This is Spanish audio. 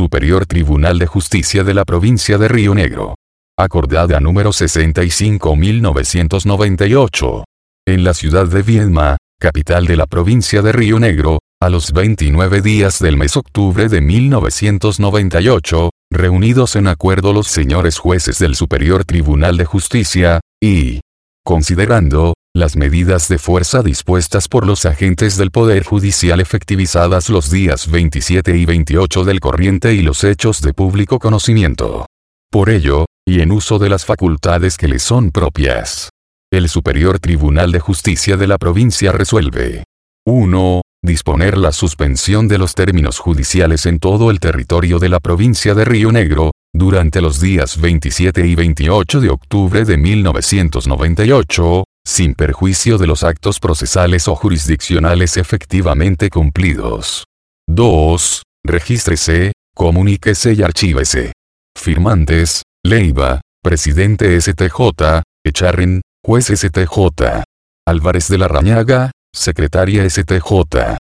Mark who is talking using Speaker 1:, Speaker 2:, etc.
Speaker 1: Superior Tribunal de Justicia de la Provincia de Río Negro. Acordada número 65.998. En la ciudad de Viedma, capital de la provincia de Río Negro, a los 29 días del mes octubre de 1998, reunidos en acuerdo los señores jueces del Superior Tribunal de Justicia, y, considerando las medidas de fuerza dispuestas por los agentes del Poder Judicial efectivizadas los días 27 y 28 del corriente y los hechos de público conocimiento. Por ello, y en uso de las facultades que le son propias, el Superior Tribunal de Justicia de la provincia resuelve: 1. Disponer la suspensión de los términos judiciales en todo el territorio de la provincia de Río Negro, durante los días 27 y 28 de octubre de 1998, sin perjuicio de los actos procesales o jurisdiccionales efectivamente cumplidos. 2. Regístrese, comuníquese y archívese. Firmantes: Leiva, Presidente STJ, Echarren, Juez STJ. Álvarez de la Rañaga, Secretaria STJ.